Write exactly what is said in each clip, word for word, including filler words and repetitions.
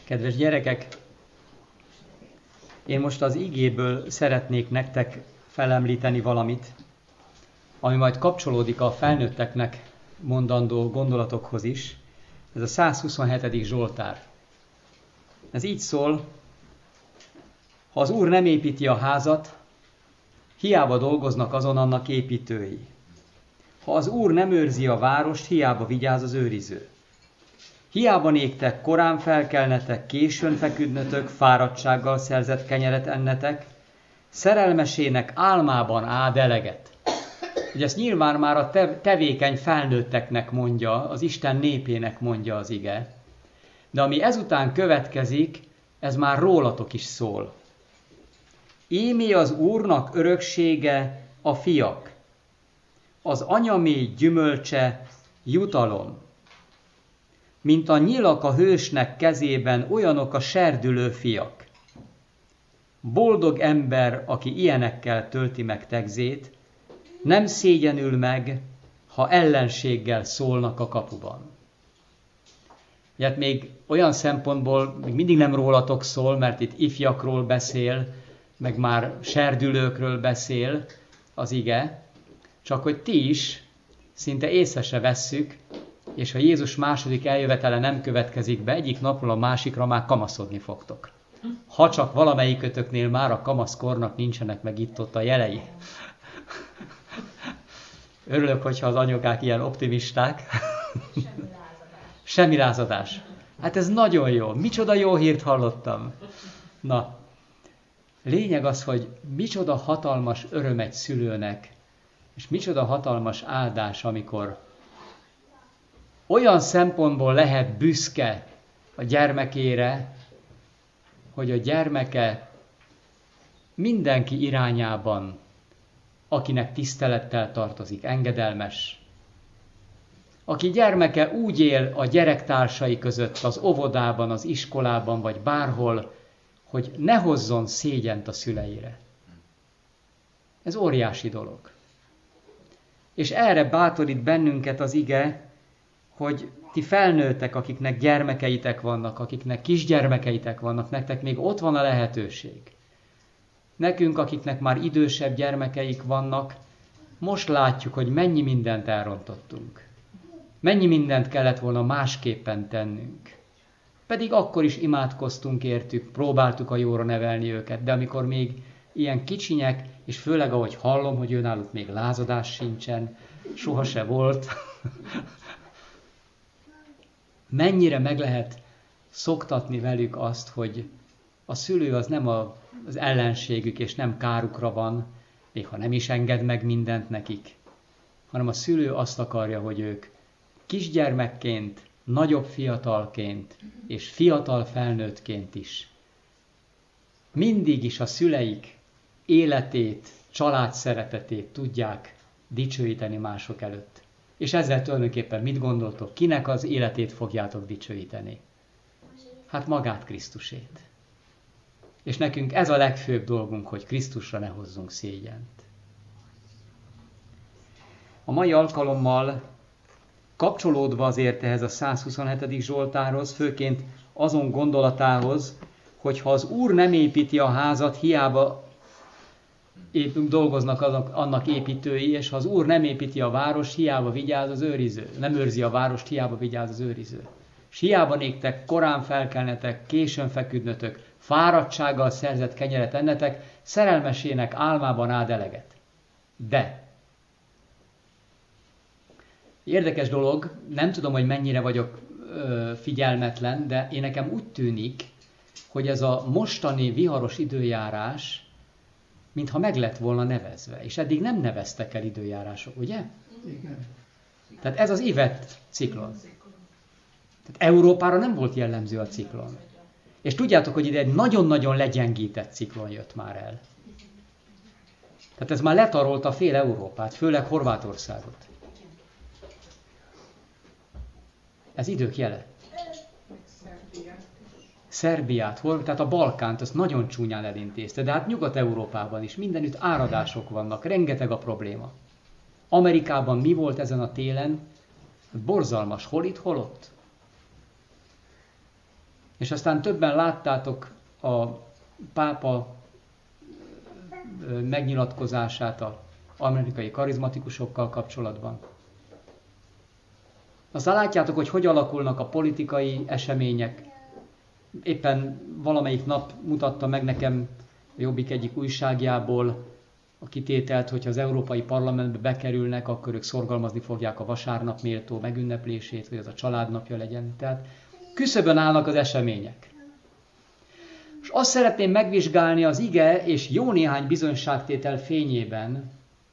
Kedves gyerekek, én most az igéből szeretnék nektek felemlíteni valamit, ami majd kapcsolódik a felnőtteknek mondandó gondolatokhoz is. Ez a száz huszonhetedik Zsoltár. Ez így szól: ha az Úr nem építi a házat, hiába dolgoznak azon annak építői. Ha az Úr nem őrzi a várost, hiába vigyáz az őriző. Hiába néktek, korán felkelnetek, későn feküdnötök, fáradtsággal szerzett kenyeret ennetek, szerelmesének álmában áld eleget. Ugye ezt nyilván már a tevékeny felnőtteknek mondja, az Isten népének mondja az ige. De ami ezután következik, ez már rólatok is szól. Ímé az Úrnak öröksége a fiak, az anyamély gyümölcse jutalom. Mint a nyilak a hősnek kezében, olyanok a serdülő fiak. Boldog ember, aki ilyenekkel tölti meg tegzét, nem szégyenül meg, ha ellenséggel szólnak a kapuban. Hát még olyan szempontból még mindig nem rólatok szól, mert itt ifjakról beszél, meg már serdülőkről beszél az ige, csak hogy ti is szinte észre se vesszük, és ha Jézus második eljövetele nem következik be, egyik napról a másikra már kamaszodni fogtok. Ha csak valamelyikötöknél már a kamaszkornak nincsenek meg itt-ott a jelei. Örülök, hogyha az anyukák ilyen optimisták. Semmi lázadás. Semmi lázadás. Hát ez nagyon jó. Micsoda jó hírt hallottam. Na, lényeg az, hogy micsoda hatalmas öröm egy szülőnek, és micsoda hatalmas áldás, amikor olyan szempontból lehet büszke a gyermekére, hogy a gyermeke mindenki irányában, akinek tisztelettel tartozik, engedelmes. Aki gyermeke úgy él a gyerektársai között, az óvodában, az iskolában, vagy bárhol, hogy ne hozzon szégyent a szüleire. Ez óriási dolog. És erre bátorít bennünket az ige, hogy ti felnőttek, akiknek gyermekeitek vannak, akiknek kisgyermekeitek vannak, nektek még ott van a lehetőség. Nekünk, akiknek már idősebb gyermekeik vannak, most látjuk, hogy mennyi mindent elrontottunk. Mennyi mindent kellett volna másképpen tennünk. Pedig akkor is imádkoztunk értük, próbáltuk a jóra nevelni őket, de amikor még ilyen kicsinyek, és főleg ahogy hallom, hogy őnáluk még lázadás sincsen, soha se volt, mennyire meg lehet szoktatni velük azt, hogy a szülő az nem a, az ellenségük, és nem kárukra van, még ha nem is enged meg mindent nekik, hanem a szülő azt akarja, hogy ők kisgyermekként, nagyobb fiatalként, és fiatal felnőttként is mindig is a szüleik életét, család szeretetét tudják dicsőíteni mások előtt. És ezzel tulajdonképpen mit gondoltok? Kinek az életét fogjátok dicsőíteni? Hát magát, Krisztusét. És nekünk ez a legfőbb dolgunk, hogy Krisztusra ne hozzunk szégyent. A mai alkalommal kapcsolódva azért ehhez a száz huszonhetedik Zsoltárhoz, főként azon gondolatához, hogy ha az Úr nem építi a házat, hiába épünk, dolgoznak azok, annak építői, és ha az Úr nem építi a várost, hiába vigyáz az őriző. Nem őrzi a várost, hiába vigyáz az őriző. És hiába néktek, korán felkelnetek, későn feküdnötök, fáradtsággal szerzett kenyeret ennetek, szerelmesének álmában áld eleget. De érdekes dolog, nem tudom, hogy mennyire vagyok ö, figyelmetlen, de én nekem úgy tűnik, hogy ez a mostani viharos időjárás, mintha meg lett volna nevezve. És eddig nem neveztek el időjárások, ugye? Igen. Tehát ez az Ivet ciklon. Tehát Európára nem volt jellemző a ciklon. És tudjátok, hogy ide egy nagyon-nagyon legyengített ciklon jött már el. Tehát ez már letarolta fél Európát, főleg Horvátországot. Ez idők jele. Szerbiát, tehát a Balkánt, azt nagyon csúnyán elintézte, de hát Nyugat-Európában is mindenütt áradások vannak, rengeteg a probléma. Amerikában mi volt ezen a télen? Borzalmas, hol itt, hol ott. És aztán többen láttátok a pápa megnyilatkozását az amerikai karizmatikusokkal kapcsolatban. Aztán látjátok, hogy hogy alakulnak a politikai események. Éppen valamelyik nap mutatta meg nekem a Jobbik egyik újságjából a kitételt, hogyha az Európai Parlamentbe bekerülnek, akkor ők szorgalmazni fogják a vasárnap méltó megünneplését, hogy az a családnapja legyen. Tehát küszöbön állnak az események. És azt szeretném megvizsgálni az ige és jó néhány bizonyságtétel fényében,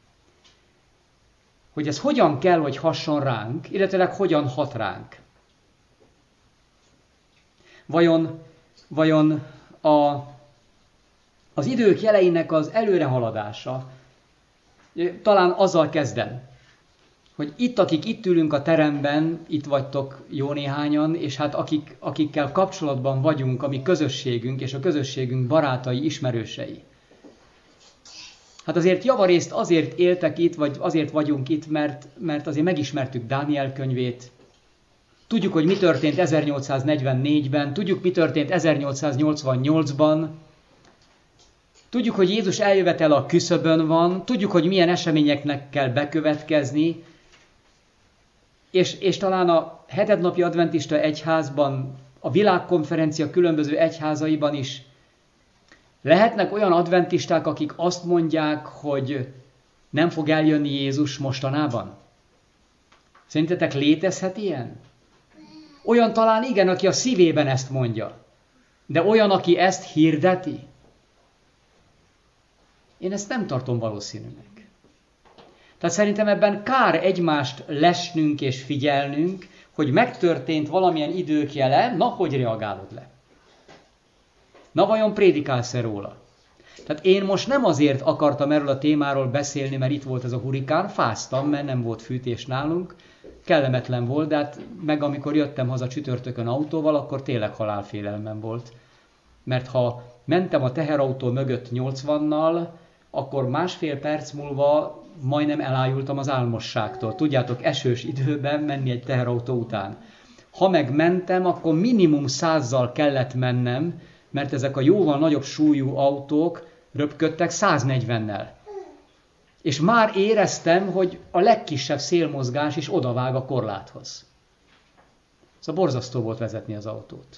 hogy ez hogyan kell, hogy hasson ránk, illetve hogyan hat ránk. Vajon, vajon a, az idők jeleinek az előrehaladása, talán azzal kezdem, hogy itt, akik itt ülünk a teremben, itt vagytok jó néhányan, és hát akik, akikkel kapcsolatban vagyunk, a mi közösségünk, és a közösségünk barátai, ismerősei. Hát azért javarészt azért éltek itt, vagy azért vagyunk itt, mert, mert azért megismertük Dániel könyvét. Tudjuk, hogy mi történt ezernyolcszáznegyvennégyben, tudjuk, mi történt ezernyolcszáznyolcvannyolcban. Tudjuk, hogy Jézus eljövetele a küszöbön van, tudjuk, hogy milyen eseményeknek kell bekövetkezni, és, és talán a hetednapi adventista egyházban, a világkonferencia különböző egyházaiban is lehetnek olyan adventisták, akik azt mondják, hogy nem fog eljönni Jézus mostanában? Szerintetek létezhet ilyen? Olyan talán igen, aki a szívében ezt mondja, de olyan, aki ezt hirdeti? Én ezt nem tartom valószínűnek. Tehát szerintem ebben kár egymást lesnünk és figyelnünk, hogy megtörtént valamilyen idők jele, na, hogy reagálod le? Na, vajon prédikálsz-e róla? Tehát én most nem azért akartam erről a témáról beszélni, mert itt volt ez a hurikán, fáztam, mert nem volt fűtés nálunk, kellemetlen volt, de hát meg amikor jöttem haza csütörtökön autóval, akkor tényleg halálfélelmem volt. Mert ha mentem a teherautó mögött nyolcvannal, akkor másfél perc múlva majdnem elájultam az álmosságtól. Tudjátok, esős időben menni egy teherautó után. Ha meg mentem, akkor minimum százzal kellett mennem, mert ezek a jóval nagyobb súlyú autók röpködtek száznegyvennel. És már éreztem, hogy a legkisebb szélmozgás is odavág a korláthoz. Szóval borzasztó volt vezetni az autót.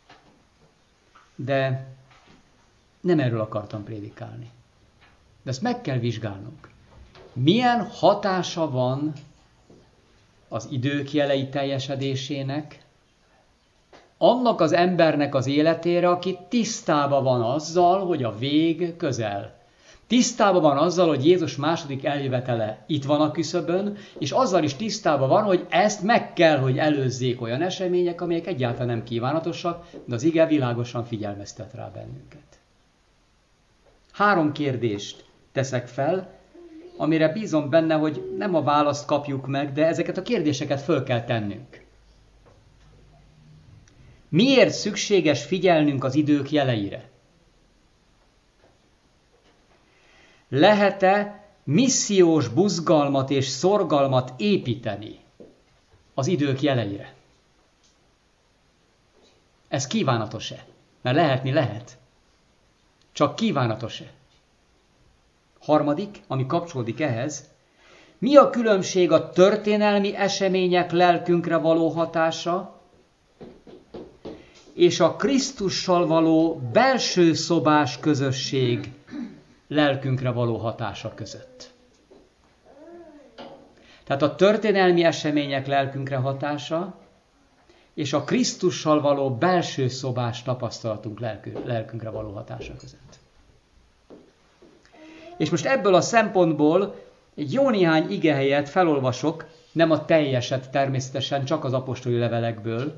De nem erről akartam prédikálni. De ezt meg kell vizsgálnunk. Milyen hatása van az idők jelei teljesedésének annak az embernek az életére, aki tisztában van azzal, hogy a vég közel. Tisztában van azzal, hogy Jézus második eljövetele itt van a küszöbön, és azzal is tisztában van, hogy ezt meg kell, hogy előzzék olyan események, amelyek egyáltalán nem kívánatosak, de az ige világosan figyelmeztet rá bennünket. Három kérdést teszek fel, amire bízom benne, hogy nem a választ kapjuk meg, de ezeket a kérdéseket föl kell tennünk. Miért szükséges figyelnünk az idők jeleire? Lehet-e missziós buzgalmat és szorgalmat építeni az idők jeleire? Ez kívánatos-e? Mert lehetni lehet. Csak kívánatos-e? Harmadik, ami kapcsolódik ehhez, mi a különbség a történelmi események lelkünkre való hatása és a Krisztussal való belső szobás közösség lelkünkre való hatása között? Tehát a történelmi események lelkünkre hatása és a Krisztussal való belső szobás tapasztalatunk lelkünkre való hatása között. És most ebből a szempontból egy jó néhány igehelyet felolvasok, nem a teljeset természetesen, csak az apostoli levelekből.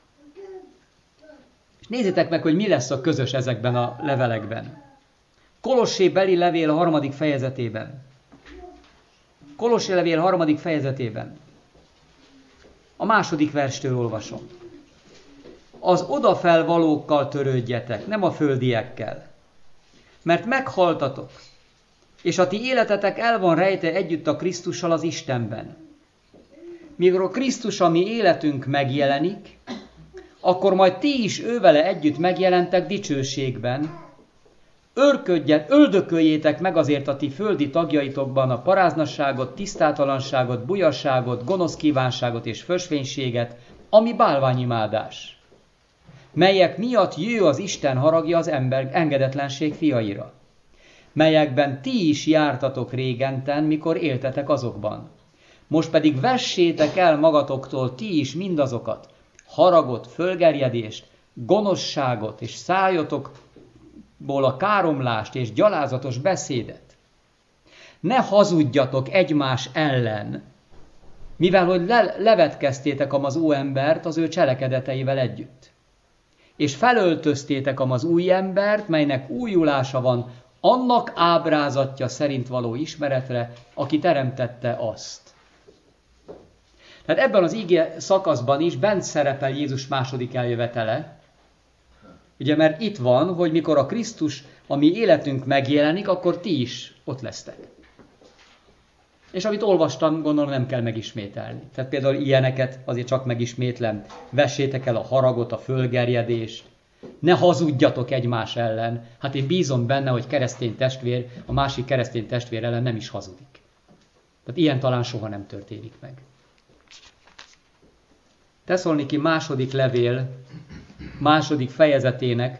És nézzétek meg, hogy mi lesz a közös ezekben a levelekben. Kolossé beli levél a harmadik fejezetében. Kolossé levél harmadik fejezetében. A második verstől olvasom. Az odafelvalókkal törődjetek, nem a földiekkel. Mert meghaltatok, és a ti életetek el van rejtve együtt a Krisztussal az Istenben. Mikor a Krisztus a mi életünk megjelenik, akkor majd ti is ővele együtt megjelentek dicsőségben. Örködjen, öldököljétek meg azért a ti földi tagjaitokban a paráznasságot, tisztátalanságot, bujasságot, gonosz kívánságot és fösvénységet, ami bálványimádás, melyek miatt jő az Isten haragja az ember engedetlenség fiaira, melyekben ti is jártatok régenten, mikor éltetek azokban. Most pedig vessétek el magatoktól ti is mindazokat, haragot, fölgerjedést, gonoszságot és szájotokból a káromlást és gyalázatos beszédet. Ne hazudjatok egymás ellen, mivel hogy le- levetkeztétek amaz óembert az ő cselekedeteivel együtt. És felöltöztétek amaz új embert, melynek újulása van annak ábrázatja szerint való ismeretre, aki teremtette azt. Tehát ebben az ige szakaszban is bent szerepel Jézus második eljövetele. Ugye, mert itt van, hogy mikor a Krisztus, a mi életünk megjelenik, akkor ti is ott lesztek. És amit olvastam, gondolom nem kell megismételni. Tehát például ilyeneket azért csak megismétlem. Vessétek el a haragot, a fölgerjedést. Ne hazudjatok egymás ellen. Hát én bízom benne, hogy keresztény testvér a másik keresztény testvér ellen nem is hazudik. Tehát ilyen talán soha nem történik meg. Tesszaloniki második levél, második fejezetének,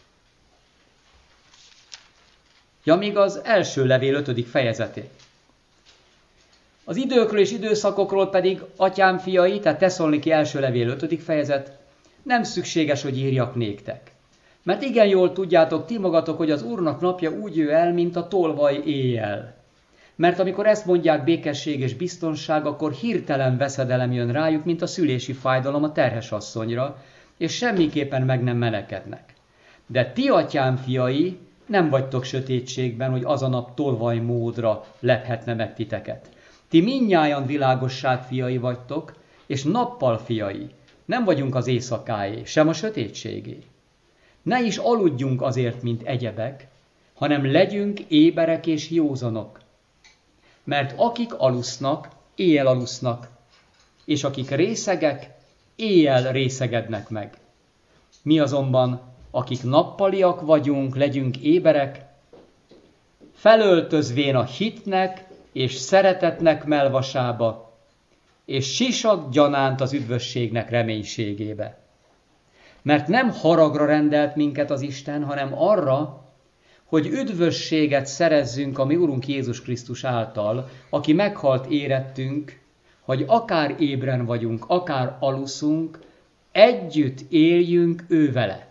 ja, még az első levél ötödik fejezetén. Az időkről és időszakokról pedig, atyám fiai, tehát Tesszaloniki első levél ötödik fejezet, nem szükséges, hogy írjak néktek. Mert igen jól tudjátok ti magatok, hogy az Úrnak napja úgy jő el, mint a tolvaj éjjel. Mert amikor ezt mondják békesség és biztonság, akkor hirtelen veszedelem jön rájuk, mint a szülési fájdalom a terhes asszonyra, és semmiképpen meg nem menekednek. De ti, atyám fiai, nem vagytok sötétségben, hogy az a nap tolvaj módra lephetne meg titeket. Ti mindnyájan világosság fiai vagytok, és nappal fiai. Nem vagyunk az éjszakáé, sem a sötétségé. Ne is aludjunk azért, mint egyebek, hanem legyünk éberek és józanok. Mert akik alusznak, éjjel alusznak, és akik részegek, éjjel részegednek meg. Mi azonban, akik nappaliak vagyunk, legyünk éberek, felöltözvén a hitnek és szeretetnek melvasába, és sisak gyanánt az üdvösségnek reménységébe. Mert nem haragra rendelt minket az Isten, hanem arra, hogy üdvösséget szerezzünk a mi Urunk Jézus Krisztus által, aki meghalt érettünk, hogy akár ébren vagyunk, akár aluszunk, együtt éljünk ő vele.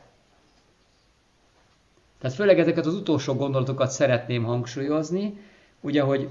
Tehát főleg ezeket az utolsó gondolatokat szeretném hangsúlyozni, ugye, hogy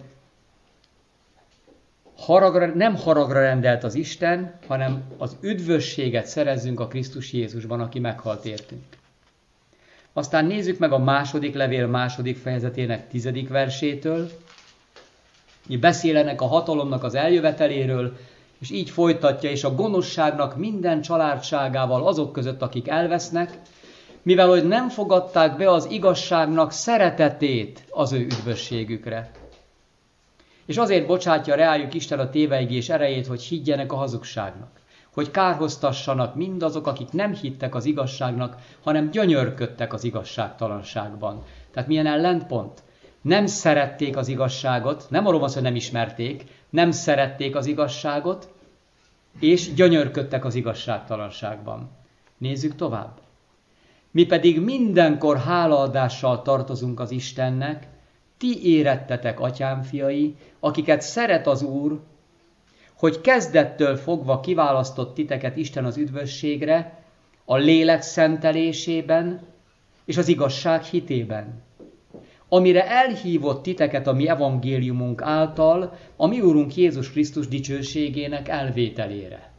haragra, nem haragra rendelt az Isten, hanem az üdvösséget szerezzünk a Krisztus Jézusban, aki meghalt értünk. Aztán nézzük meg a második levél második fejezetének tizedik versétől. Beszél ennek a hatalomnak az eljöveteléről, és így folytatja, és a gonoszságnak minden családságával azok között, akik elvesznek, mivel hogy nem fogadták be az igazságnak szeretetét az ő üdvösségükre. És azért bocsátja rájuk Isten a téveigés erejét, hogy higgyenek a hazugságnak, hogy kárhoztassanak mindazok, akik nem hittek az igazságnak, hanem gyönyörködtek az igazságtalanságban. Tehát milyen ellentpont? Nem szerették az igazságot, nem arról van szó, hogy nem ismerték, nem szerették az igazságot, és gyönyörködtek az igazságtalanságban. Nézzük tovább. Mi pedig mindenkor hálaadással tartozunk az Istennek, ti érettetek, atyám fiai, akiket szeret az Úr, hogy kezdettől fogva kiválasztott titeket Isten az üdvösségre, a lélek szentelésében és az igazság hitében, amire elhívott titeket a mi evangéliumunk által, a mi Úrunk Jézus Krisztus dicsőségének elvételére.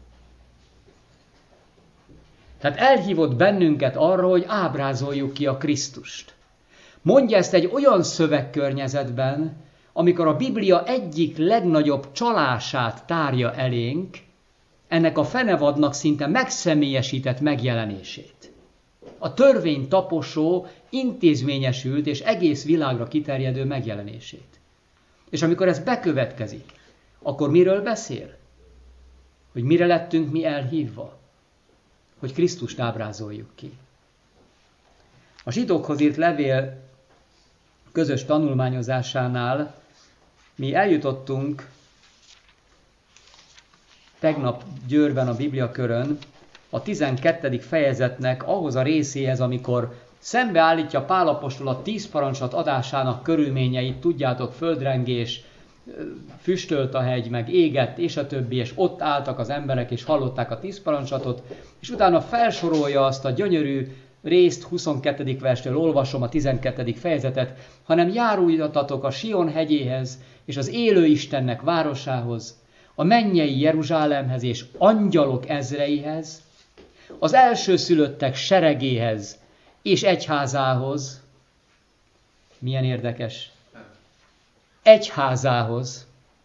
Tehát elhívott bennünket arra, hogy ábrázoljuk ki a Krisztust. Mondja ezt egy olyan szövegkörnyezetben, amikor a Biblia egyik legnagyobb csalását tárja elénk, ennek a fenevadnak szinte megszemélyesített megjelenését. A törvény taposó, intézményesült és egész világra kiterjedő megjelenését. És amikor ez bekövetkezik, akkor miről beszél? Hogy mire lettünk mi elhívva? hogy Krisztust ábrázoljuk ki. A zsidókhoz írt levél közös tanulmányozásánál mi eljutottunk tegnap Győrben a Bibliakörön a tizenkettedik fejezetnek ahhoz a részéhez, amikor szembeállítja Pál apostol a tíz parancsolat adásának körülményeit, tudjátok, földrengés, füstölt a hegy, meg égett, és a többi, és ott álltak az emberek, és hallották a tíz parancsolatot, és utána felsorolja azt a gyönyörű részt, huszonkettedik verstől olvasom a tizenkettedik fejezetet, hanem járuljatok a Sion hegyéhez, és az élő Istennek városához, a mennyei Jeruzsálemhez és angyalok ezreihez, az elsőszülöttek seregéhez és egyházához. Milyen érdekes! Egyházához,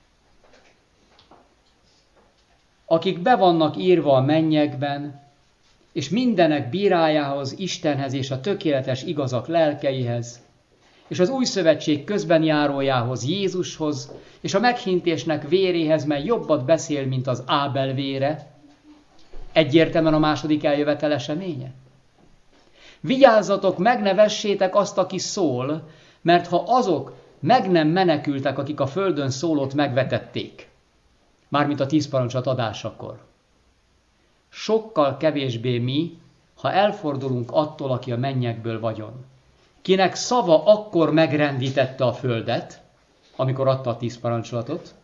akik be vannak írva a mennyekben, és mindenek bírájához, Istenhez és a tökéletes igazak lelkeihez, és az új szövetség közbenjárójához, Jézushoz, és a meghintésnek véréhez, mely jobbat beszél, mint az Ábel vére, egyértelműen a második eljövetel eseménye. Vigyázzatok, meg ne vessétek azt, aki szól, mert ha azok meg nem menekültek, akik a földön szólót megvetették, mármint a tíz parancsolat adásakor, sokkal kevésbé mi, ha elfordulunk attól, aki a mennyekből vagyon, kinek szava akkor megrendítette a földet, amikor adta a tíz parancsolatot,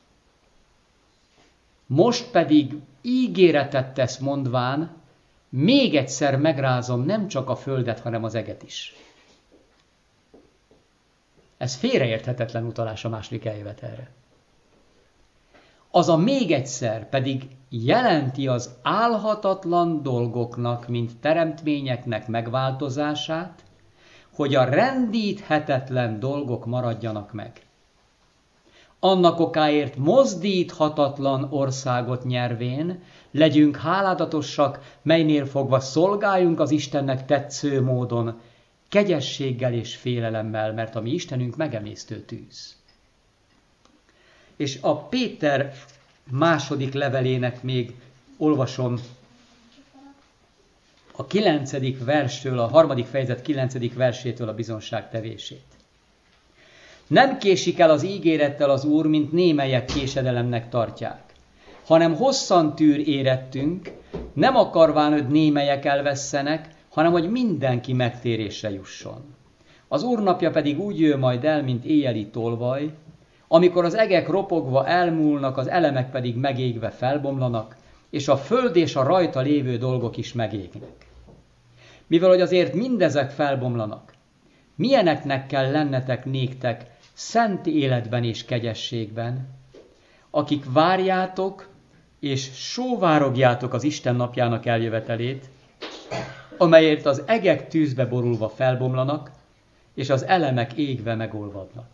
most pedig ígéretet tesz mondván, még egyszer megrázom nem csak a földet, hanem az eget is. Ez félreérthetetlen utalás a második eljövetelre. Az a még egyszer pedig jelenti az álhatatlan dolgoknak, mint teremtményeknek megváltozását, hogy a rendíthetetlen dolgok maradjanak meg. Annak okáért mozdíthatatlan országot nyervén legyünk háládatosak, melynél fogva szolgáljunk az Istennek tetsző módon, kegyességgel és félelemmel, mert a mi Istenünk megemésztő tűz. És a Péter második levelének még olvasom a kilencedik verstől, a harmadik fejezet kilencedik versétől a bizonságtevését. Nem késik el az ígérettel az Úr, mint némelyek késedelemnek tartják, hanem hosszan tűr érettünk, nem akarván, hogy némelyek elvesszenek, hanem hogy mindenki megtérésre jusson. Az Úr napja pedig úgy jön majd el, mint éjjeli tolvaj, amikor az egek ropogva elmúlnak, az elemek pedig megégve felbomlanak, és a föld és a rajta lévő dolgok is megégnek. Mivel hogy azért mindezek felbomlanak, milyeneknek kell lennetek néktek szent életben és kegyességben, akik várjátok és sóvárogjátok az Isten napjának eljövetelét, amelyért az egek tűzbe borulva felbomlanak, és az elemek égve megolvadnak.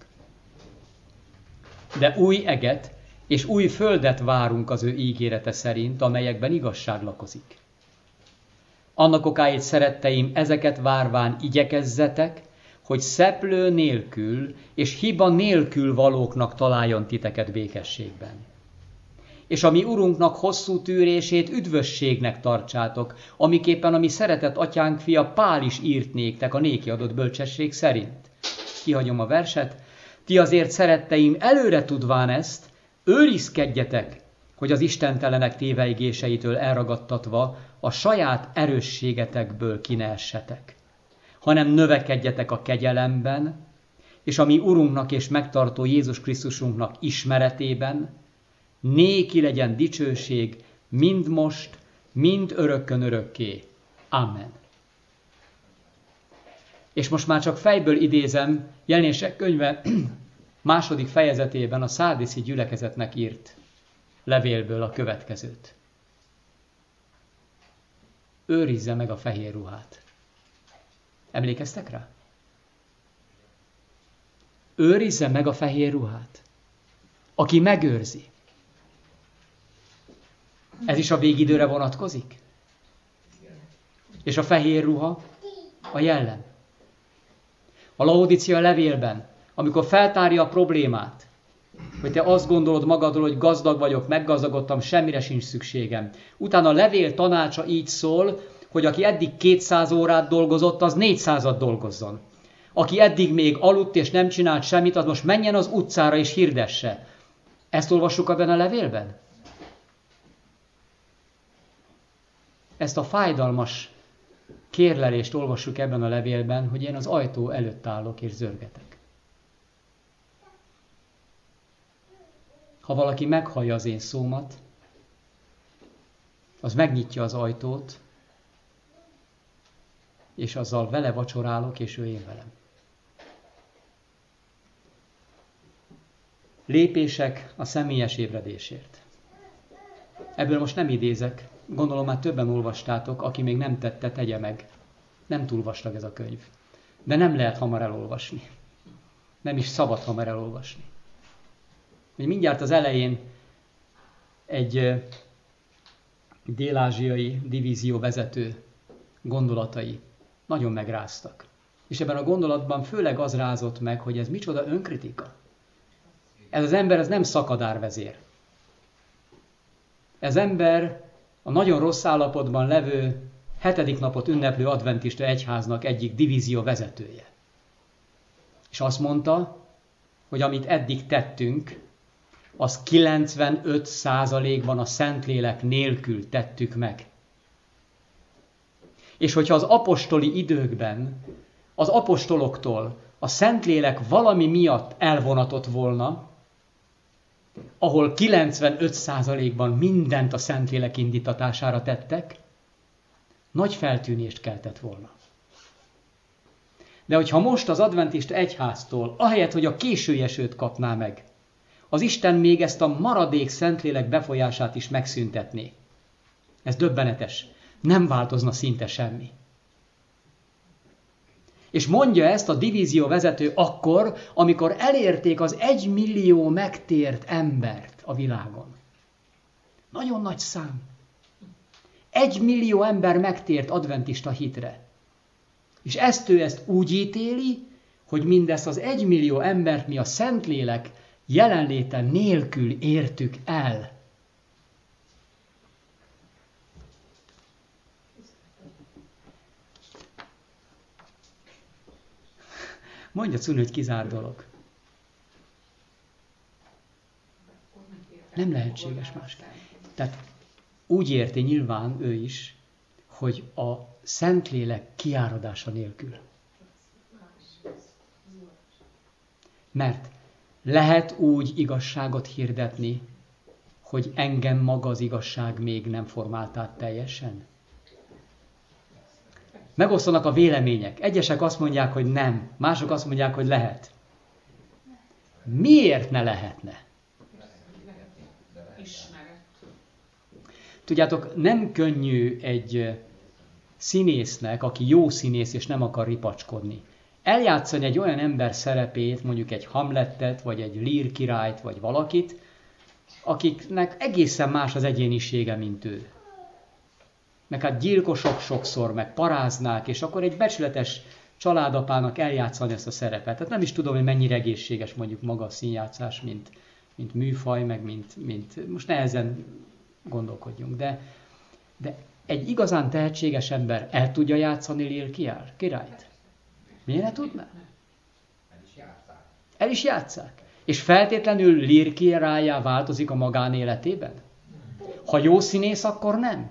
De új eget és új földet várunk az ő ígérete szerint, amelyekben igazság lakozik. Annak okáért, szeretteim, ezeket várván igyekezzetek, hogy szeplő nélkül és hiba nélkül valóknak találjon titeket békességben. És a mi Urunknak hosszú tűrését üdvösségnek tartsátok, amiképpen a mi szeretett atyánk fia Pál is írt néktek a néki adott bölcsesség szerint. Kihagyom a verset. Ti azért, szeretteim, előre tudván ezt, őrizkedjetek, hogy az istentelenek téveigéseitől elragadtatva a saját erősségetekből ki ne essetek, hanem növekedjetek a kegyelemben, és a mi Urunknak és megtartó Jézus Krisztusunknak ismeretében, néki legyen dicsőség, mind most, mind örökkön örökké. Amen. És most már csak fejből idézem Jelenések könyve második fejezetében a szárdiszi gyülekezetnek írt levélből a következőt. Őrizze meg a fehér ruhát. Emlékeztek rá? Őrizze meg a fehér ruhát. Aki megőrzi. Ez is a végidőre vonatkozik? És a fehér ruha a jellem. A Laodicea levélben, amikor feltárja a problémát, hogy te azt gondolod magadról, hogy gazdag vagyok, meggazdagodtam, semmire sincs szükségem. Utána a levél tanácsa így szól, hogy aki eddig kétszáz órát dolgozott, az négyszázat dolgozzon. Aki eddig még aludt és nem csinált semmit, az most menjen az utcára és hirdesse. Ezt olvassuk ebben a levélben? Ezt a fájdalmas kérlelést olvassuk ebben a levélben, hogy én az ajtó előtt állok és zörgetek. Ha valaki meghallja az én szómat, az megnyitja az ajtót, és azzal vele vacsorálok, és ő én velem. Lépések a személyes ébredésért. Ebből most nem idézek, gondolom már többen olvastátok, aki még nem tette, tegye meg. Nem túl vastag ez a könyv. De nem lehet hamar elolvasni. Nem is szabad hamar elolvasni. Hogy mindjárt az elején egy dél-ázsiai divízió vezető gondolatai nagyon megráztak. És ebben a gondolatban főleg az rázott meg, hogy ez micsoda önkritika. Ez az ember, ez nem szakadárvezér. Ez ember a nagyon rossz állapotban levő, hetedik napot ünneplő adventista egyháznak egyik divízió vezetője. És azt mondta, hogy amit eddig tettünk, az kilencvenöt százalékban a Szentlélek nélkül tettük meg. És hogyha az apostoli időkben az apostoloktól a Szentlélek valami miatt elvonatott volna, ahol kilencvenöt százalékban mindent a Szentlélek indítatására tettek, nagy feltűnést keltett volna. De hogyha most az adventista egyháztól, ahelyett, hogy a késői esőt kapná meg, az Isten még ezt a maradék Szentlélek befolyását is megszüntetné. Ez döbbenetes. Nem változna szinte semmi. És mondja ezt a divízió vezető akkor, amikor elérték az egymillió megtért embert a világon. Nagyon nagy szám. Egymillió ember megtért adventista hitre. És ezt ő ezt úgy ítéli, hogy mindezt az egymillió embert mi a Szentlélek jelenléte nélkül értük el. Mondja Cuni, hogy kizárt dolog. Nem lehetséges másképp. Tehát úgy érti nyilván ő is, hogy a Szentlélek kiáradása nélkül. Mert lehet úgy igazságot hirdetni, hogy engem maga az igazság még nem formált át teljesen? Megosztanak a vélemények. Egyesek azt mondják, hogy nem. Mások azt mondják, hogy lehet. Miért ne lehetne? Tudjátok, nem könnyű egy színésznek, aki jó színész és nem akar ripacskodni, eljátszani egy olyan ember szerepét, mondjuk egy Hamletet, vagy egy Lear királyt, vagy valakit, akiknek egészen más az egyénisége, mint ő. Meg hát gyilkosok sokszor, meg paráznák, és akkor egy becsületes családapának eljátszani ezt a szerepet. Tehát nem is tudom, hogy mennyire egészséges mondjuk maga a színjátszás, mint, mint műfaj, meg mint, mint... Most nehezen gondolkodjunk, de, de egy igazán tehetséges ember el tudja játszani Lear királyt? Miért ne tudná? El is játsszák. El is játsszák. És feltétlenül Lear királyá változik a magánéletében? Ha jó színész, akkor nem.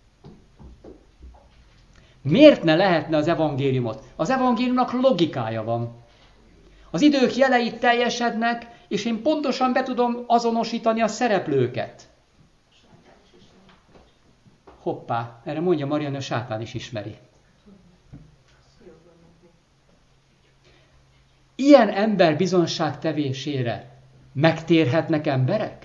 Miért ne lehetne az evangéliumot? Az evangéliumnak logikája van. Az idők jelei teljesednek, és én pontosan be tudom azonosítani a szereplőket. Hoppá, erre mondja Marianne, a sátán is ismeri. Ilyen ember bizonság tevésére megtérhetnek emberek?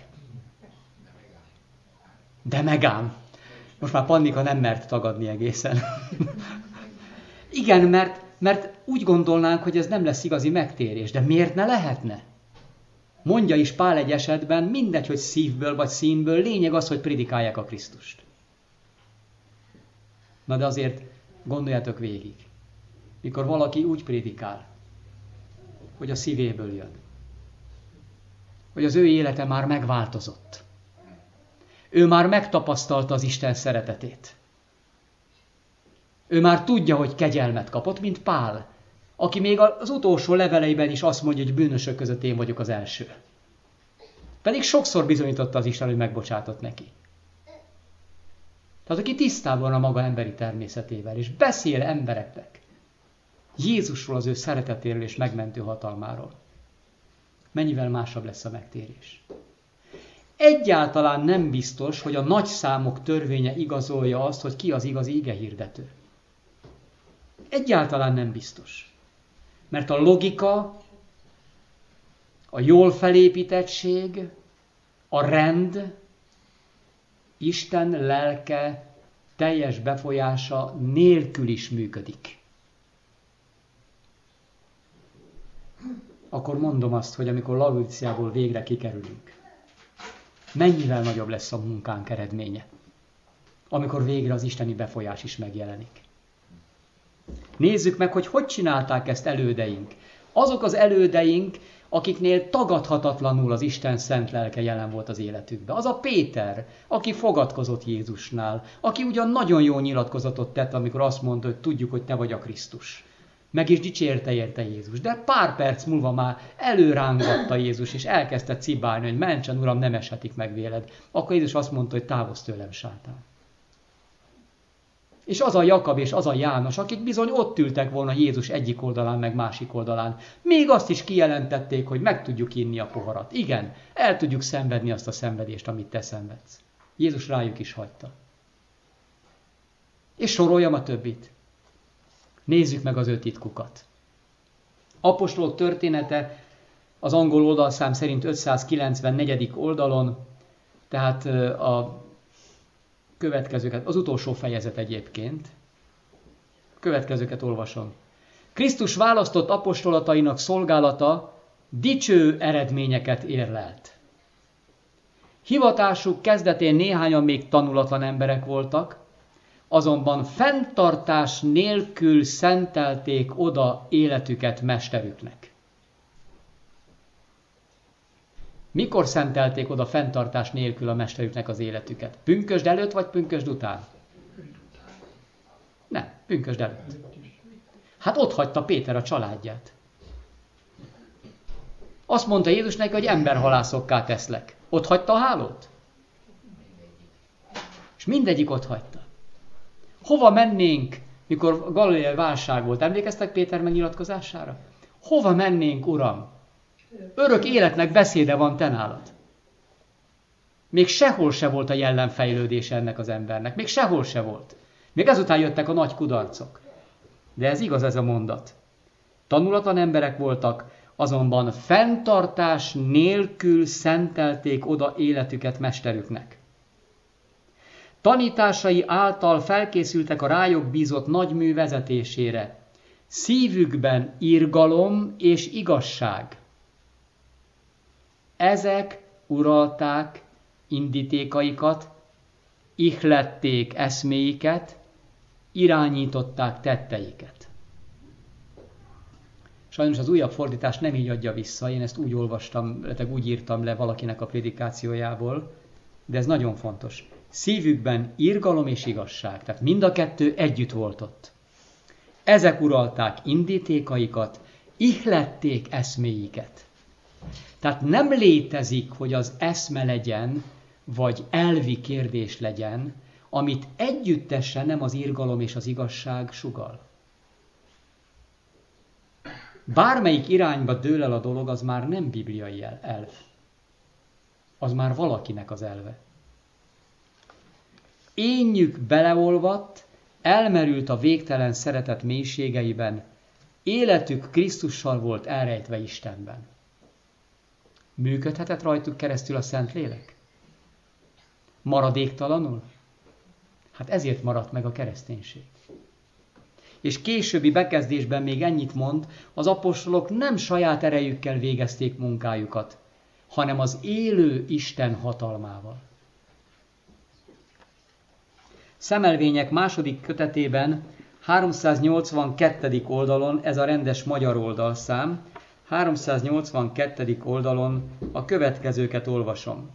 De megám. Most már Pannika nem mert tagadni egészen. Igen, mert, mert úgy gondolnánk, hogy ez nem lesz igazi megtérés. De miért ne lehetne? Mondja is Pál egy esetben, mindegy, hogy szívből vagy színből, lényeg az, hogy predikálják a Krisztust. Na de azért gondoljátok végig. Mikor valaki úgy prédikál, hogy a szívéből jön. hogy az ő élete már megváltozott. Ő már megtapasztalta az Isten szeretetét. Ő már tudja, hogy kegyelmet kapott, mint Pál, aki még az utolsó leveleiben is azt mondja, hogy bűnösök között én vagyok az első. Pedig sokszor bizonyította az Isten, hogy megbocsátott neki. Tehát aki tisztában a maga emberi természetével, és beszél embereknek Jézusról, az ő szeretetéről és megmentő hatalmáról, mennyivel másabb lesz a megtérés. Egyáltalán nem biztos, hogy a nagy számok törvénye igazolja azt, hogy ki az igazi igehirdető. Egyáltalán nem biztos. Mert a logika, a jól felépítettség, a rend, Isten lelke teljes befolyása nélkül is működik. Akkor mondom azt, hogy amikor Laodíceából végre kikerülünk, mennyivel nagyobb lesz a munkánk eredménye, amikor végre az isteni befolyás is megjelenik. Nézzük meg, hogy hogy csinálták ezt elődeink. Azok az elődeink, akiknél tagadhatatlanul az Isten szent lelke jelen volt az életükben. Az a Péter, aki fogadkozott Jézusnál, aki ugyan nagyon jó nyilatkozatot tett, amikor azt mondta, hogy tudjuk, hogy te vagy a Krisztus. Meg is dicsérte érte Jézus. De pár perc múlva már előrángatta Jézus, és elkezdte cibálni, hogy mentsen, Uram, nem eshetik meg véled. Akkor Jézus azt mondta, hogy távozz tőlem, sátán. És az a Jakab és az a János, akik bizony ott ültek volna Jézus egyik oldalán, meg másik oldalán, még azt is kijelentették, hogy meg tudjuk inni a poharat. Igen, el tudjuk szenvedni azt a szenvedést, amit te szenvedsz. Jézus rájuk is hagyta. És soroljam a többit. Nézzük meg az ő titkukat. Apostolok története az angol oldalszám szerint ötszázkilencvennegyedik oldalon, tehát a következőket, az utolsó fejezet egyébként. Következőket olvasom. Krisztus választott apostolatainak szolgálata dicső eredményeket érlelt. Hivatásuk kezdetén néhányan még tanulatlan emberek voltak, azonban fenntartás nélkül szentelték oda életüket mesterüknek. Mikor szentelték oda fenntartás nélkül a mesterüknek az életüket? Pünkösd előtt vagy pünkösd után? Nem, pünkösd előtt. Hát ott hagyta Péter a családját. Azt mondta Jézus neki, hogy emberhalászokká teszlek. Ott hagyta a hálót? És mindegyik ott hagyta. Hova mennénk, mikor galileai válság volt? Emlékeztek Péter megnyilatkozására? Hova mennénk, Uram? Örök életnek beszéde van te nálad. Még sehol se volt a jellemfejlődése ennek az embernek. Még sehol se volt. Még ezután jöttek a nagy kudarcok. De ez igaz, ez a mondat. Tanulatlan emberek voltak, azonban fenntartás nélkül szentelték oda életüket mesterüknek. Tanításai által felkészültek a rájuk bízott nagymű vezetésére. Szívükben irgalom és igazság. Ezek uralták indítékaikat, ihlették eszméiket, irányították tetteiket. Sajnos az újabb fordítás nem így adja vissza, én ezt úgy olvastam, illetve úgy írtam le valakinek a prédikációjából, de ez nagyon fontos. Szívükben irgalom és igazság, tehát mind a kettő együtt volt ott. Ezek uralták indítékaikat, ihlették eszméiket. Tehát nem létezik, hogy az eszme legyen, vagy elvi kérdés legyen, amit együttesen nem az irgalom és az igazság sugall. Bármelyik irányba dől el a dolog, az már nem bibliai elv. Az már valakinek az elve. Énjük beleolvadt, elmerült a végtelen szeretet mélységeiben, életük Krisztussal volt elrejtve Istenben. Működhetett rajtuk keresztül a Szentlélek? Maradéktalanul? Hát ezért maradt meg a kereszténység. És későbbi bekezdésben még ennyit mond, az apostolok nem saját erejükkel végezték munkájukat, hanem az élő Isten hatalmával. Szemelvények második kötetében háromszáznyolcvankettedik oldalon, ez a rendes magyar oldalszám, háromszáznyolcvankettedik oldalon a következőket olvasom.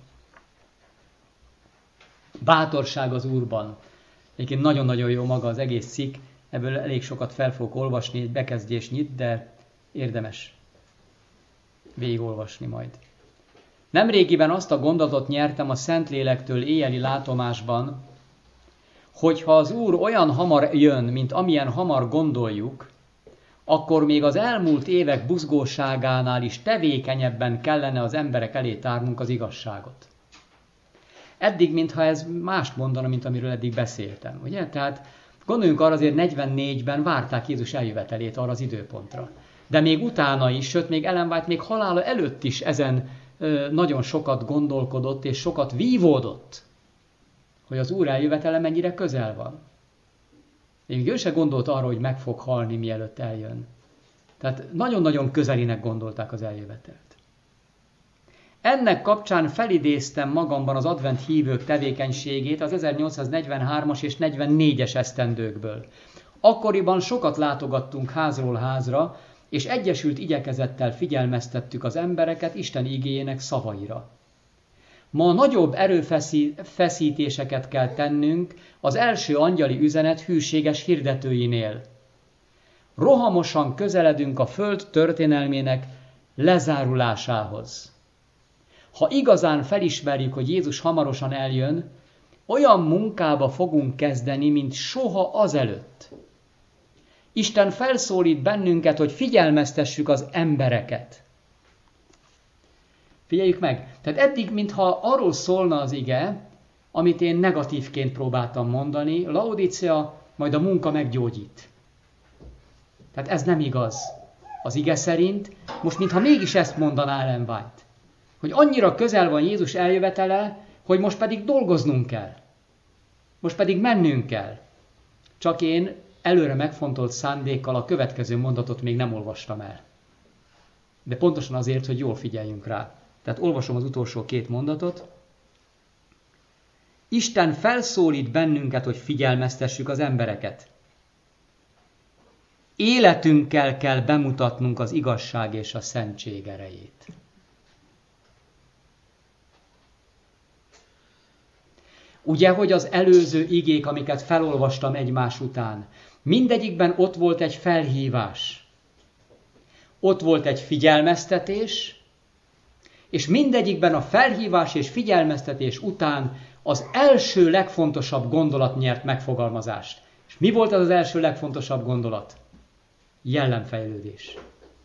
Bátorság az Úrban. Egyébként nagyon-nagyon jó maga az egész cikk, ebből elég sokat fel fogok olvasni, egy bekezdés nyit, de érdemes végigolvasni majd. Nemrégiben azt a gondolatot nyertem a Szentlélektől éjjeli látomásban, hogy ha az Úr olyan hamar jön, mint amilyen hamar gondoljuk, akkor még az elmúlt évek buzgóságánál is tevékenyebben kellene az emberek elé tárnunk az igazságot. Eddig, mintha ez mást mondana, mint amiről eddig beszéltem. Ugye? Tehát gondoljunk arra, azért negyvennégyben várták Jézus eljövetelét arra az időpontra. De még utána is, sőt még Ellen White még halála előtt is ezen ö, nagyon sokat gondolkodott és sokat vívódott, hogy az Úr eljövetele mennyire közel van. Még ő se gondolt arra, hogy meg fog halni, mielőtt eljön. Tehát nagyon-nagyon közelinek gondolták az eljövetelt. Ennek kapcsán felidéztem magamban az advent hívők tevékenységét az ezernyolcszáznegyvenhármas és negyvennégyes esztendőkből. Akkoriban sokat látogattunk házról házra, és egyesült igyekezettel figyelmeztettük az embereket Isten igéjének szavaira. Ma nagyobb erőfeszítéseket kell tennünk az első angyali üzenet hűséges hirdetőinél. Rohamosan közeledünk a föld történelmének lezárulásához. Ha igazán felismerjük, hogy Jézus hamarosan eljön, olyan munkába fogunk kezdeni, mint soha azelőtt. Isten felszólít bennünket, hogy figyelmeztessük az embereket. Figyeljük meg, tehát eddig, mintha arról szólna az ige, amit én negatívként próbáltam mondani, Laodicea, majd a munka meggyógyít. Tehát ez nem igaz. Az ige szerint, most mintha mégis ezt mondaná Ellen White, hogy annyira közel van Jézus eljövetele, hogy most pedig dolgoznunk kell. Most pedig mennünk kell. Csak én előre megfontolt szándékkal a következő mondatot még nem olvastam el. De pontosan azért, hogy jól figyeljünk rá. Tehát olvasom az utolsó két mondatot. Isten felszólít bennünket, hogy figyelmeztessük az embereket. Életünkkel kell bemutatnunk az igazság és a szentség erejét. Ugye, hogy az előző igék, amiket felolvastam egymás után, mindegyikben ott volt egy felhívás. Ott volt egy figyelmeztetés, és mindegyikben a felhívás és figyelmeztetés után az első legfontosabb gondolat nyert megfogalmazást. És mi volt az az első legfontosabb gondolat? Jellemfejlődés.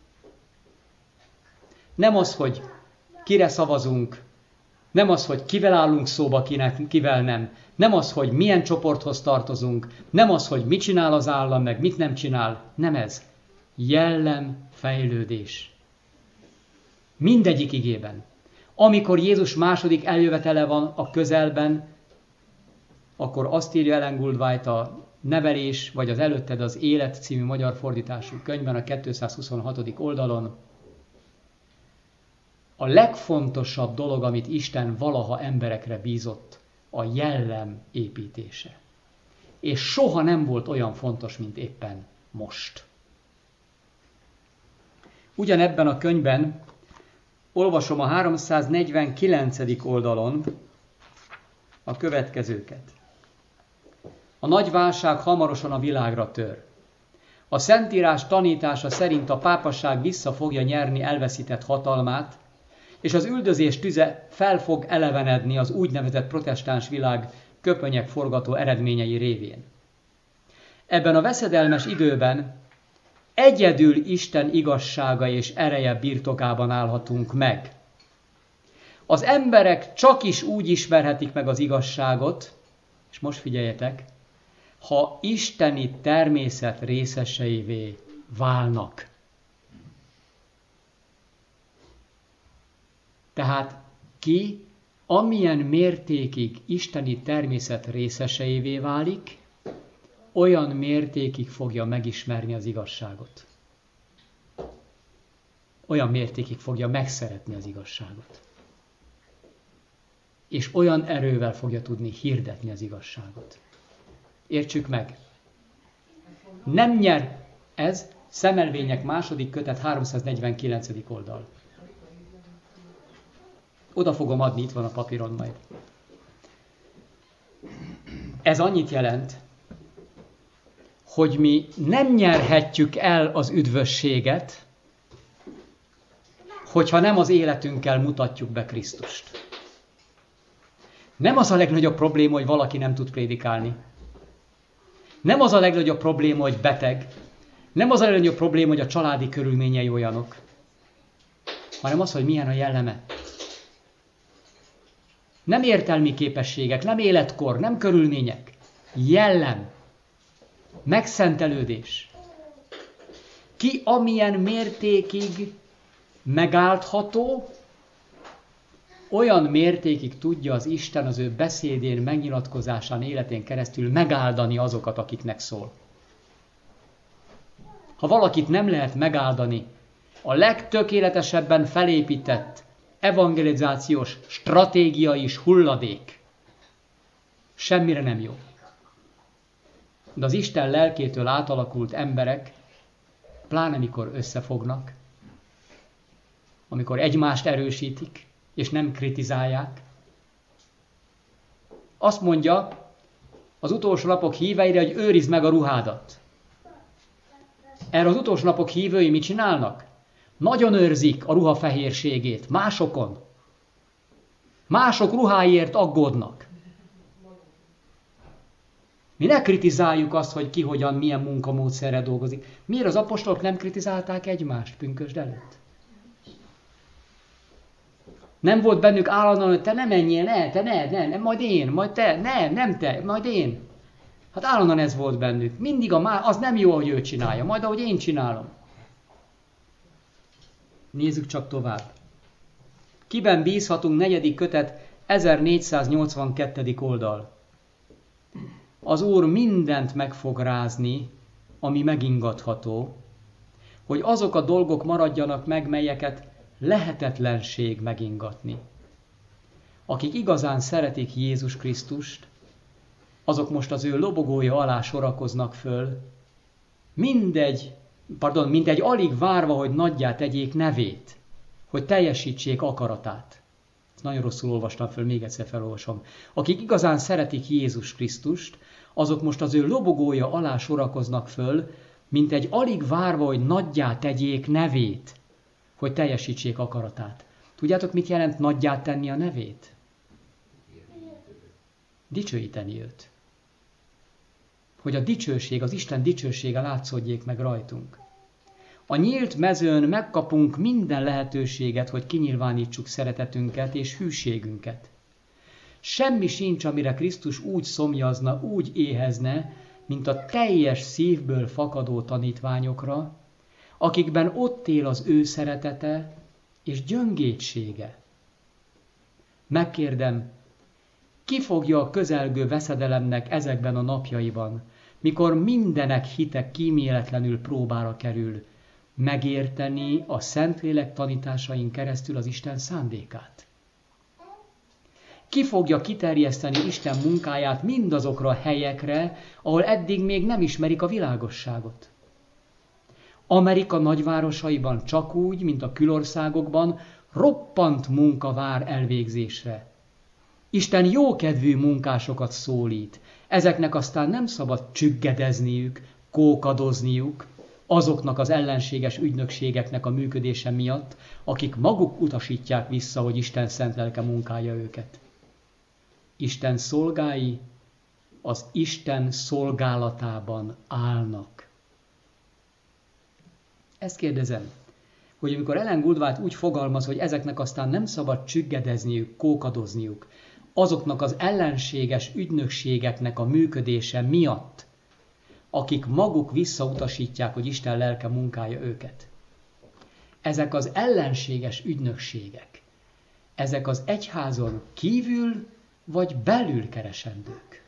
Nem az, hogy kire szavazunk, nem az, hogy kivel állunk szóba, kinek, kivel nem. Nem az, hogy milyen csoporthoz tartozunk, nem az, hogy mit csinál az állam, meg mit nem csinál. Nem ez. Jellemfejlődés. Mindegyik igében. Amikor Jézus második eljövetele van a közelben, akkor azt írja Ellen White a Nevelés, vagy az Előtted az Élet című magyar fordítású könyvben a kétszázhuszonhatodik oldalon. A legfontosabb dolog, amit Isten valaha emberekre bízott, a jellem építése. És soha nem volt olyan fontos, mint éppen most. Ugyanebben a könyvben olvasom a háromszáznegyvenkilencedik oldalon a következőket. A nagy válság hamarosan a világra tör. A Szentírás tanítása szerint a pápaság vissza fogja nyerni elveszített hatalmát, és az üldözés tüze fel fog elevenedni az úgynevezett protestáns világ köpönyek forgató eredményei révén. Ebben a veszedelmes időben egyedül Isten igazsága és ereje birtokában állhatunk meg. Az emberek csak is úgy ismerhetik meg az igazságot, és most figyeljetek, ha isteni természet részeseivé válnak. Tehát ki, amilyen mértékig isteni természet részeseivé válik, olyan mértékig fogja megismerni az igazságot. Olyan mértékig fogja megszeretni az igazságot. És olyan erővel fogja tudni hirdetni az igazságot. Értsük meg. Nem nyer, ez Szemelvények második kötet háromszáznegyvenkilencedik oldal. Oda fogom adni, itt van a papíron majd. Ez annyit jelent, hogy mi nem nyerhetjük el az üdvösséget, hogyha nem az életünkkel mutatjuk be Krisztust. Nem az a legnagyobb probléma, hogy valaki nem tud prédikálni. Nem az a legnagyobb probléma, hogy beteg. Nem az a legnagyobb probléma, hogy a családi körülményei olyanok. Hanem az, hogy milyen a jelleme. Nem értelmi képességek, nem életkor, nem körülmények. Jellem. Megszentelődés. Ki amilyen mértékig megáldható, olyan mértékig tudja az Isten az ő beszédén, megnyilatkozásán, életén keresztül megáldani azokat, akiknek szól. Ha valakit nem lehet megáldani, a legtökéletesebben felépített evangelizációs stratégia is hulladék. Semmire nem jó. De az Isten lelkétől átalakult emberek, pláne mikor összefognak, amikor egymást erősítik, és nem kritizálják. Azt mondja az utolsó napok híveire, hogy őrizd meg a ruhádat. Erre az utolsó napok hívői mit csinálnak? Nagyon őrzik a ruha fehérségét másokon. Mások ruháiért aggódnak. Mi ne kritizáljuk azt, hogy ki hogyan, milyen munkamódszerrel dolgozik. Miért az apostolok nem kritizálták egymást pünkösd előtt? Nem volt bennük állandóan, hogy te ne menjél, ne, te ne, ne, ne, majd én, majd te, ne, nem te, majd én. Hát állandóan ez volt bennük. Mindig a má, az nem jó, hogy ő csinálja, majd ahogy én csinálom. Nézzük csak tovább. Kiben bízhatunk, negyedik kötet, ezernégyszáznyolcvankettő oldal. Az Úr mindent meg fog rázni, ami megingatható, hogy azok a dolgok maradjanak meg, melyeket lehetetlenség megingatni. Akik igazán szeretik Jézus Krisztust, azok most az ő lobogója alá sorakoznak föl, mindegy, pardon, mindegy alig várva, hogy nagyjá tegyék nevét, hogy teljesítsék akaratát. Ezt nagyon rosszul olvastam föl, még egyszer felolvasom. Akik igazán szeretik Jézus Krisztust, azok most az ő lobogója alá sorakoznak föl, mint egy alig várva, hogy nagyjá tegyék nevét, hogy teljesítsék akaratát. Tudjátok, mit jelent nagyjá tenni a nevét? Dicsőíteni őt. Hogy a dicsőség, az Isten dicsősége látszódjék meg rajtunk. A nyílt mezőn megkapunk minden lehetőséget, hogy kinyilvánítsuk szeretetünket és hűségünket. Semmi sincs, amire Krisztus úgy szomjazna, úgy éhezne, mint a teljes szívből fakadó tanítványokra, akikben ott él az ő szeretete és gyöngétsége. Megkérdem, ki fogja a közelgő veszedelemnek ezekben a napjaiban, mikor mindenek hite kíméletlenül próbára kerül, megérteni a Szentlélek tanításain keresztül az Isten szándékát? Ki fogja kiterjeszteni Isten munkáját mindazokra a helyekre, ahol eddig még nem ismerik a világosságot? Amerika nagyvárosaiban csak úgy, mint a külországokban, roppant munka vár elvégzésre. Isten jókedvű munkásokat szólít, ezeknek aztán nem szabad csüggedezniük, kókadozniuk, azoknak az ellenséges ügynökségeknek a működése miatt, akik maguk utasítják vissza, hogy Isten szent lelke munkálja őket. Isten szolgái az Isten szolgálatában állnak. Ezt kérdezem, hogy amikor Ellen Goodwhite úgy fogalmaz, hogy ezeknek aztán nem szabad csüggedezniük, kókadozniuk, azoknak az ellenséges ügynökségeknek a működése miatt, akik maguk visszautasítják, hogy Isten lelke munkálja őket. Ezek az ellenséges ügynökségek, ezek az egyházon kívül vagy belül keresendők.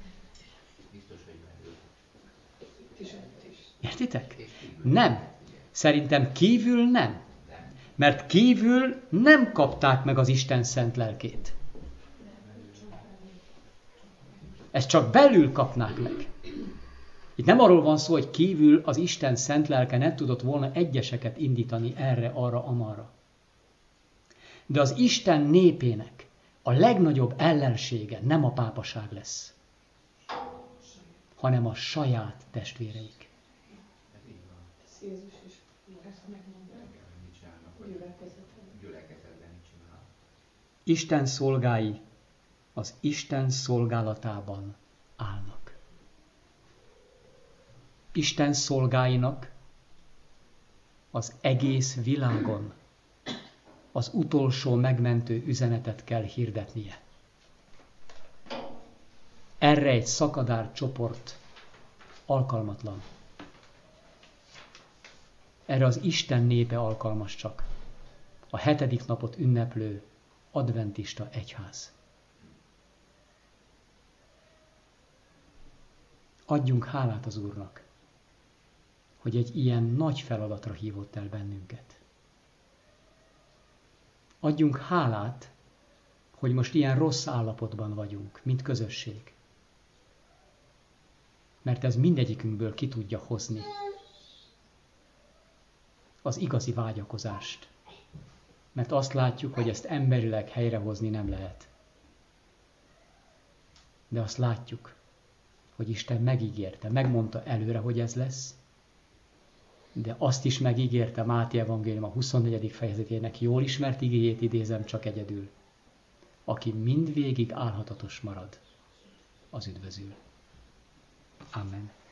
Értitek? Nem. Szerintem kívül nem. Mert kívül nem kapták meg az Isten szent lelkét. Ezt csak belül kapnák meg. Itt nem arról van szó, hogy kívül az Isten szent lelke nem tudott volna egyeseket indítani erre, arra, amarra. De az Isten népének a legnagyobb ellensége nem a pápaság lesz, hanem a saját testvéreik. Ezt Jézus is ezt megmondja. Mit csinálnak, hogy Gyülekezetben. gyülekezetben mit csinál? Isten szolgái az Isten szolgálatában állnak. Isten szolgáinak az egész világon az utolsó megmentő üzenetet kell hirdetnie. Erre egy szakadár csoport alkalmatlan. Erre az Isten népe alkalmas csak. A hetedik napot ünneplő adventista egyház. Adjunk hálát az Úrnak, hogy egy ilyen nagy feladatra hívott el bennünket. Adjunk hálát, hogy most ilyen rossz állapotban vagyunk, mint közösség. Mert ez mindegyikünkből ki tudja hozni az igazi vágyakozást. Mert azt látjuk, hogy ezt emberileg helyrehozni nem lehet. De azt látjuk, hogy Isten megígérte, megmondta előre, hogy ez lesz, de azt is megígérte Máté evangélium a huszonnegyedik fejezetének jól ismert igéjét idézem csak egyedül. Aki mindvégig álhatatos marad, az üdvözül. Amen.